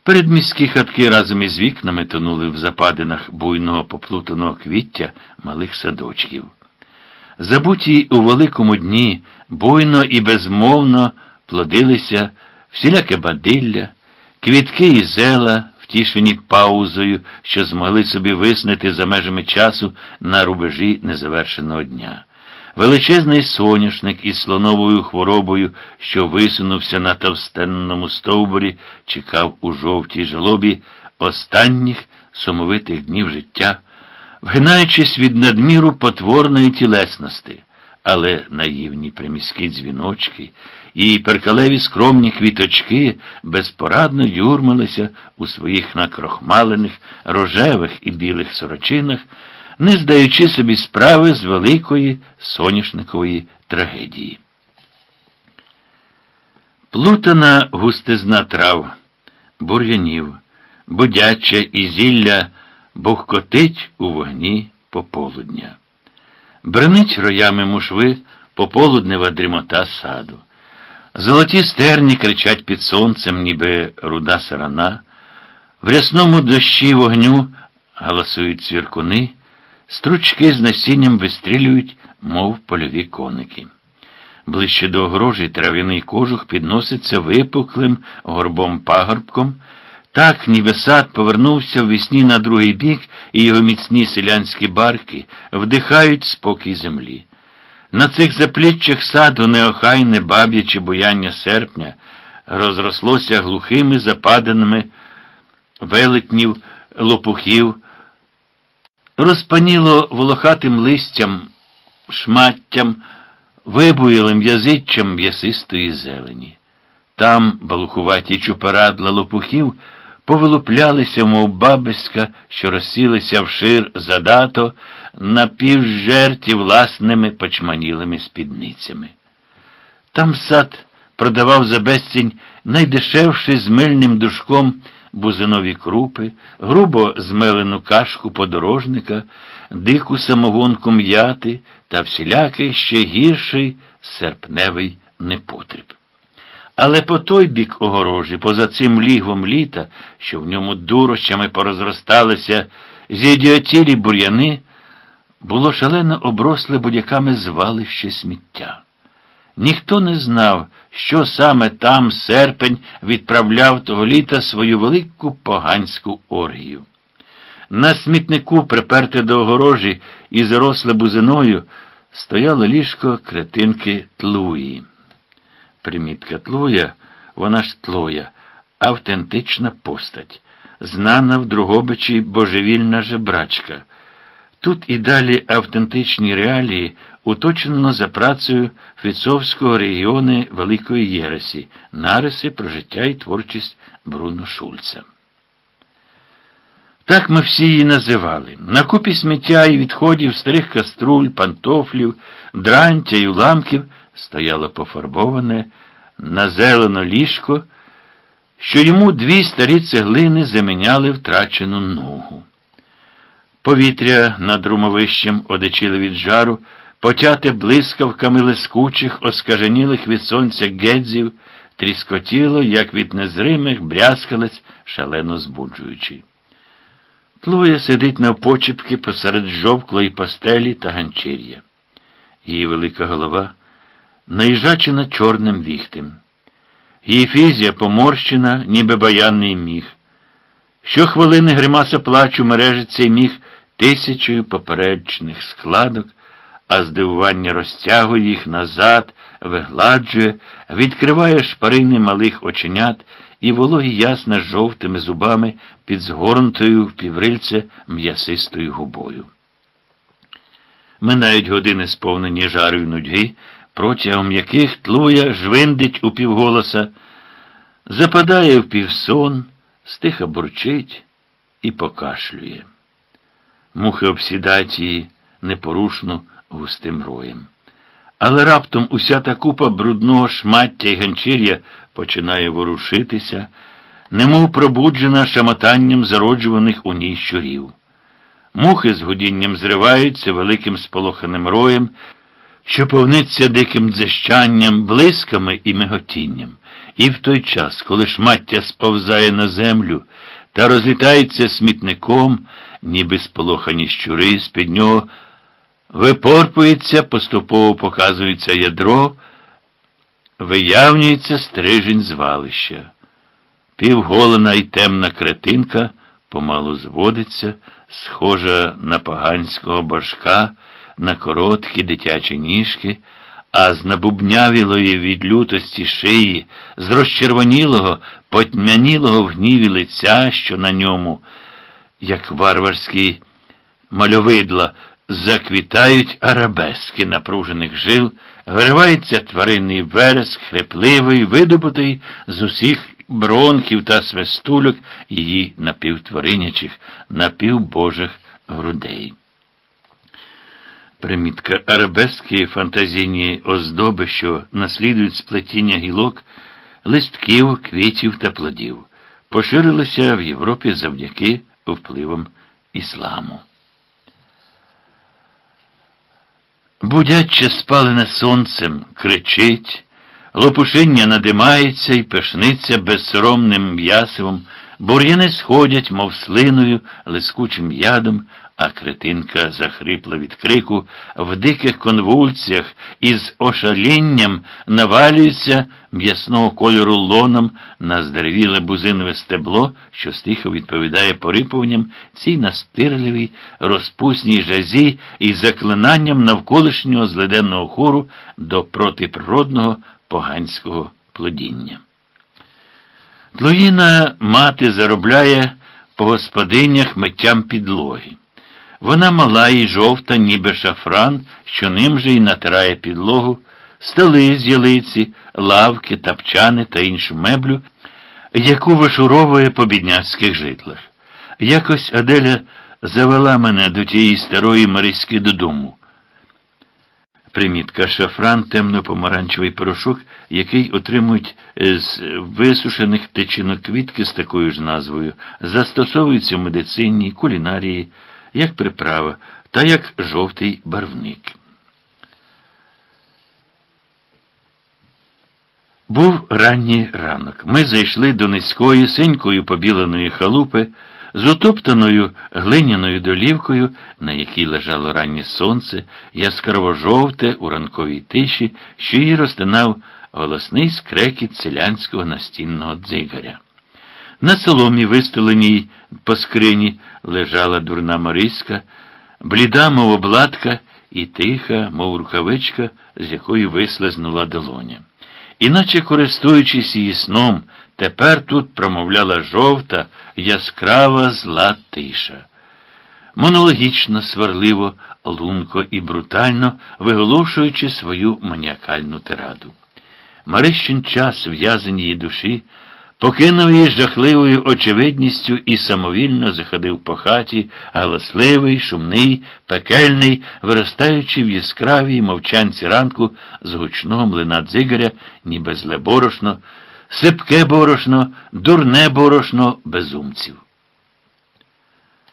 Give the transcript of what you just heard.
Передміські хатки разом із вікнами тонули в западинах буйного поплутаного квіття малих садочків. Забуті у великому дні буйно і безмовно плодилися всіляке бадилля, квітки і зела, втішені паузою, що змогли собі виснити за межами часу на рубежі незавершеного дня. Величезний соняшник із слоновою хворобою, що висунувся на товстенному стовбурі, чекав у жовтій жалобі останніх сумовитих днів життя, вгинаючись від надміру потворної тілесності, але наївні приміські дзвіночки і перкалеві скромні квіточки безпорадно юрмилися у своїх накрохмалених рожевих і білих сорочинах, не здаючи собі справи з великої соняшникової трагедії. Плутана густизна трав, бур'янів, будяча і зілля бухкотить у вогні пополудня. Бренить роями мушви пополуднева дрімота саду. Золоті стерні кричать під сонцем, ніби руда сарана. В рясному дощі вогню галасують цвіркуни, стручки з насінням вистрілюють, мов польові коники. Ближче до огорожі трав'яний кожух підноситься випуклим горбом-пагорбком, так, ніби сад повернувся ввісні на другий бік, і його міцні селянські барки вдихають спокій землі. На цих запліччях саду неохайне баб'яче буяння серпня розрослося глухими западаними велетнів, лопухів, розпаніло волохатим листям, шматтям, вибуєлим язиччям м'ясистої зелені. Там балухуваті чупарадла лопухів повилуплялися, мов бабиська, що розсілися вшир задато, напівжерті власними почманілими спідницями. Там сад продавав за безцінь найдешевший з мильним душком бузинові крупи, грубо змелену кашку подорожника, дику самогонку м'яти та всілякий ще гірший серпневий непотріб. Але по той бік огорожі, поза цим лігвом літа, що в ньому дурощами порозросталися зідіотілі бур'яни, було шалено обросле будяками звалище сміття. Ніхто не знав, що саме там серпень відправляв того літа свою велику поганську оргію. На смітнику, приперте до огорожі і заросле бузиною, стояло ліжко кретинки Тлуї. Примітка Тлуя, вона ж Тлоя, автентична постать, знана в Дрогобичі божевільна жебрачка. Тут і далі автентичні реалії уточнено за працею Фіцовського регіону Великої Єресі, нариси про життя і творчість Бруно Шульца. Так ми всі її називали. На купі сміття і відходів, старих каструль, пантофлів, дрантя й уламків стояло пофарбоване на зелено ліжко, що йому дві старі цеглини заміняли втрачену ногу. Повітря над румовищем одичило від жару, потяте блискавками лискучих, оскаженілих від сонця гедзів, тріскотіло, як від незримих брязкалець, шалено збуджуючи. Тлоя сидить навпочіпки посеред жовклої пастелі та ганчір'я. Її велика голова наїжачена чорним віхтем. Її фізія поморщена, ніби баянний міх. Щохвилини гримаса плачу мережить цей міх тисячою поперечних складок, а здивування розтягує їх назад, вигладжує, відкриває шпарини малих оченят і вологі ясна жовтими зубами під згорнутою в піврильце м'ясистою губою. Минають години, сповнені жару й нудьги, протягом яких Тлуя жвиндить упівголоса, западає в півсон, стиха бурчить і покашлює. Мухи обсідають її непорушно густим роєм. Але раптом уся та купа брудного шмаття й ганчір'я починає ворушитися, немов пробуджена шамотанням зароджуваних у ній щурів. Мухи з гудінням зриваються великим сполоханим роєм, що повниться диким дзищанням, блисками і миготінням. І в той час, коли шмаття сповзає на землю та розлітається смітником, ніби сполохані щури, з-під нього випорпується, поступово показується ядро, виявнюється стрижень звалища. Півголена й темна кретинка помалу зводиться, схожа на поганського божка, на короткі дитячі ніжки, а з набубнявілої від лютості шиї, з розчервонілого, потьмянілого в гніві лиця, що на ньому, як варварські мальовидла, заквітають арабески напружених жил, виривається тваринний вереск, хрипливий, видобутий з усіх бронхів та свистульок її напівтваринячих, напівбожих грудей. Примітка. Арабески – фантазійні оздоби, що наслідують сплетіння гілок, листків, квітів та плодів. Поширилися в Європі завдяки впливам ісламу. Будяче спалене сонцем, кричить, лопушиння надимається і пишниться безсоромним м'ясивом, бур'яни сходять, мов слиною, лискучим ядом, а кретинка захрипла від крику, в диких конвульсіях і з ошалінням навалюється м'ясного кольору лоном на здеревіле бузинове стебло, що стихо відповідає порипуванням цій настирливій, розпусній жазі і заклинанням навколишнього злиденного хору до протиприродного поганського плодіння. Тлоїна мати заробляє по господинях миттям підлоги. Вона мала і жовта, ніби шафран, що ним же й натирає підлогу, столи з ялиці, лавки, тапчани та іншу меблю, яку вишуровує по бідняцьких житлах. Якось Аделя завела мене до тієї старої Мариськи додому. Примітка. Шафран – темно-помаранчевий порошок, який отримують з висушених тичинок квітки з такою ж назвою, застосовується в медицині, кулінарії, як приправа та як жовтий барвник. Був ранній ранок. Ми зайшли до низької, синькою побіленої халупи, з утоптаною глиняною долівкою, на якій лежало раннє сонце, яскраво-жовте у ранковій тиші, що її розтинав голосний скрекіт селянського настінного дзигаря. На соломі, вистеленій по скрині, лежала дурна Мариська, бліда, мов обладка, і тиха, мов рукавичка, з якої вислизнула долоня. Іначе, користуючись її сном, тепер тут промовляла жовта, яскрава зла тиша. Монологічно, сварливо, лунко і брутально, виголошуючи свою маніакальну тираду. Марищин час в'язень її душі покинув її жахливою очевидністю і самовільно заходив по хаті, галасливий, шумний, пекельний, виростаючи в яскравій мовчанці ранку з гучного млина дзигаря, ніби зле борошно, сипке борошно, дурне борошно безумців.